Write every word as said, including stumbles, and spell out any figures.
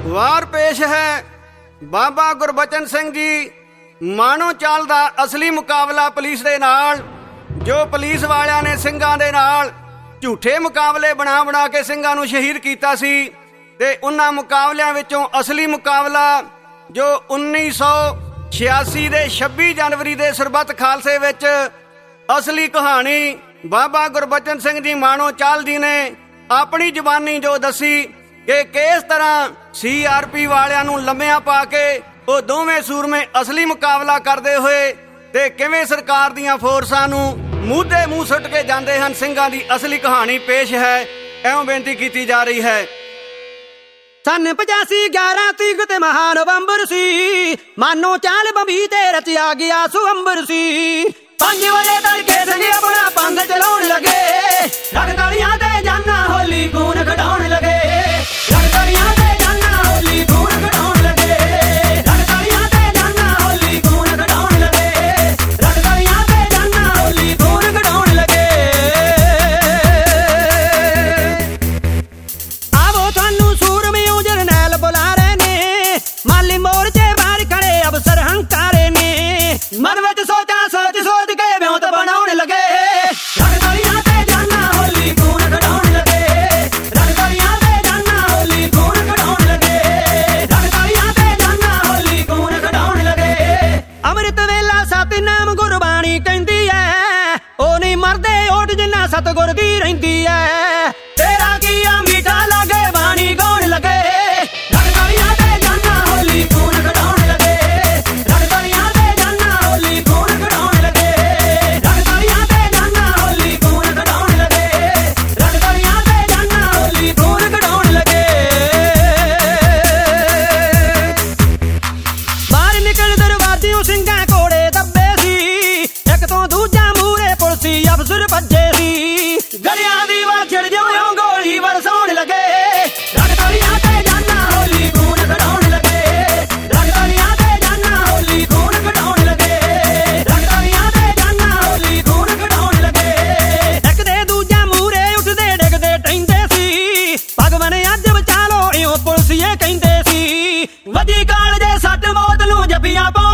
ਵਾਰ ਪੇਸ਼ ਹੈ ਬਾਬਾ ਗੁਰਬਚਨ ਸਿੰਘ ਜੀ ਮਾਣੋ ਚਾਲ ਦਾ ਅਸਲੀ ਮੁਕਾਬਲਾ ਪੁਲਿਸ ਦੇ ਨਾਲ, ਜੋ ਪੁਲਿਸ ਵਾਲਿਆਂ ਨੇ ਸਿੰਘਾਂ ਦੇ ਨਾਲ ਝੂਠੇ ਮੁਕਾਬਲੇ ਬਣਾ ਬਣਾ ਕੇ ਸਿੰਘਾਂ ਨੂੰ ਸ਼ਹੀਦ ਕੀਤਾ ਸੀ। ਤੇ ਉਹਨਾਂ ਮੁਕਾਬਲਿਆਂ ਵਿੱਚੋਂ ਅਸਲੀ ਮੁਕਾਬਲਾ ਜੋ ਉੱਨੀ ਸੌ ਛਿਆਸੀ ਦੇ ਛੱਬੀ ਜਨਵਰੀ ਦੇ ਸਰਬੱਤ ਖਾਲਸੇ ਵਿੱਚ ਅਸਲੀ ਕਹਾਣੀ ਬਾਬਾ ਗੁਰਬਚਨ ਸਿੰਘ ਜੀ ਮਾਣੋ ਚਾਲ ਜੀ ਨੇ ਆਪਣੀ ਜ਼ੁਬਾਨੀ ਜੋ ਦੱਸੀ ਕਿ ਕਿਸ ਤਰ੍ਹਾਂ ਸੀ ਆਰ ਪੀ ਵਾਲਿਆਂ ਨੂੰ ਲੰਮਿਆਂ ਪਾ ਕੇ ਉਹ ਦੋਵੇਂ ਸੂਰਮੇ ਅਸਲੀ ਮੁਕਾਬਲਾ ਕਰਦੇ ਹੋਏ ਤੇ ਕਿਵੇਂ ਸਰਕਾਰ ਦੀਆਂ ਫੋਰਸਾਂ ਨੂੰ ਮੂੰਹ ਦੇ ਮੂੰਹ ਸੁੱਟ ਕੇ ਜਾਂਦੇ ਹਨ। ਸਿੰਘਾਂ ਦੀ ਅਸਲੀ ਕਹਾਣੀ ਪੇਸ਼ ਹੈ, ਇਉਂ ਬੇਨਤੀ ਕੀਤੀ ਜਾ ਰਹੀ ਹੈ। ਸੰਨ ਪਚਾਸੀ ਗਿਆਰਾਂ ਤੀਕ ਤੇ ਮਹਾ ਨਵੰਬਰ ਸੀ, ਮਾਨੋ ਚਾਲ ਬੰਬੀ ਤੇ ਰਚਿਆ ਗਿਆ ਸੁਅੰਬਰ ਸੀ। ਪੰਜ ਵਜੇ ਤੜਕੇ ਸਿੰਘ ਆਪਣਾ ਪੰਗ ਚਲਾਉਣ ਲੱਗੇ, ਰਗਤੜੀਆਂ ਤੇ ਜਾਨਾ ਹੋਲੀ ਖੂਨ ਕਢਾਉਣ ਲੱਗੇ, ਰਗਤੜੀਆਂ ਤੇ ਜਾਨਾ ਹੋਲੀ ਖੂਨ ਕਢਾਉਣ ਲੱਗੇ, ਰਗਤੜੀਆਂ ਤੇ ਜਾਨਾ ਹੋਲੀ ਖੂਨ ਕਢਾਉਣ ਲੱਗੇ, ਰਗਤੜੀਆਂ ਤੇ ਜਾਨਾ ਹੋਲੀ ਖੂਨ ਕਢਾਉਣ ਲੱਗੇ। ਆਵੋ ਤੁਹਾਨੂੰ ਸੂਰਮਿਓ ਜਰਨੈਲ ਬੁਲਾ ਰਹੇ ਨੇ, ਮਾਲੀ ਮੋਰਚੇ ਬਾਹਰ ਖੜੇ ਅਫਸਰ ਹੰਕਾਰੇ ਨੇ, ਮਨ ਵਿੱਚ ਸੋਚਾਂ ਸੋਚ ਸੋਚ ਕੇ ਵਿਉਂਤ ਬਣਾਉਣ ਲੱਗੇ, ਰਗਤੜੀਆਂ ਤੇ ਜਾਨਾ ਹੋਲੀ ਖੂਨ ਕਢਾਉਣ ਲੱਗੇ, ਰਗਤੜੀਆਂ ਤੇ ਜਾਨਾ ਹੋਲੀ ਖੂਨ ਕਢਾਉਣ ਲੱਗੇ, ਰਗਤੜੀਆਂ ਤੇ ਜਾਨਾ ਹੋਲੀ ਖੂਨ ਕਢਾਉਣ ਲੱਗੇ। ਅੰਮ੍ਰਿਤ ਵੇਲਾ ਸਤਿਨਾਮ ਗੁਰਬਾਣੀ ਕਹਿੰਦੀ ਐ, ਉਹ ਨਹੀਂ ਮਰਦੇ ਓਟ ਜਿੰਨਾ ਸਤਿਗੁਰ ਦੀ ਰਹਿੰਦੀ ਐ, ਤੇਰਾ ਕੀ ਆ ਮੀਠਾ ਲਾਗੇ ਬਾਣੀ ਗਾਉਣ ਲੱਗੇ, ਰਗਤੜੀਆਂ ਤੇ ਜਾਨਾ ਹੋਲੀ ਖੂਨ ਕਢਾਉਣ ਲੱਗੇ, ਰਗਤੜੀਆਂ ਤੇ ਜਾਨਾ ਹੋਲੀ ਖੂਨ ਕਢਾਉਣ ਲੱਗੇ, ਰਗਤੜੀਆਂ ਤੇ ਜਾਨਾ ਹੋਲੀ ਖੂਨ ਕਢਾਉਣ ਲੱਗੇ, ਰਗਤੜੀਆਂ ਤੇ ਜਾਨਾ ਹੋਲੀ ਖੂਨ ਕਢਾਉਣ ਲੱਗੇ। ਬਾਹਰ ਨਿਕਲ ਦਰਵਾਜ਼ਿਓਂ ਸਿੰਘਾਂ ਕੋੜੇ ਦੱਬੇ ਸੀ, ਇੱਕ ਤੋਂ ਦੂਜਾ ਮੂਹਰੇ ਪੁਲਸੀ ਅਫਸਰ ਭੱਜੇ ਸੀ, ਗਲਿਆਂ ਦੀ ਵਾਛੜ ਜਿਉਂ ਗੋਲੀ ਵਰਸਾਉਣ ਲੱਗੇ, ਰਗਤੜੀਆਂ ਤੇ ਜਾਨਾ ਹੋਲੀ ਖੂਨ ਕਢਾਉਣ ਲੱਗੇ, ਰਗਤੜੀਆਂ ਤੇ ਜਾਨਾ ਹੋਲੀ ਖੂਨ ਕਢਾਉਣ ਲੱਗੇ, ਰਗਤੜੀਆਂ ਤੇ ਜਾਨਾ ਹੋਲੀ ਖੂਨ ਕਢਾਉਣ ਲੱਗੇ। ਇੱਕ ਦੇ ਦੂਜਾ ਮੂਹਰੇ ਉੱਠਦੇ ਡਿੱਗਦੇ ਟਹਿੰਦੇ ਸੀ, ਭਗਵਾਨ ਅੱਜ ਬਚਾ ਲੋ ਇਉਂ ਪੁਲਸੀਏ ਕਹਿੰਦੇ ਸੀ, ਵੱਜੀ ਕਾਲ ਜੇ ਸੱਟ ਮੌਤ ਨੂੰ ਜੱਫੀਆਂ ਪਾ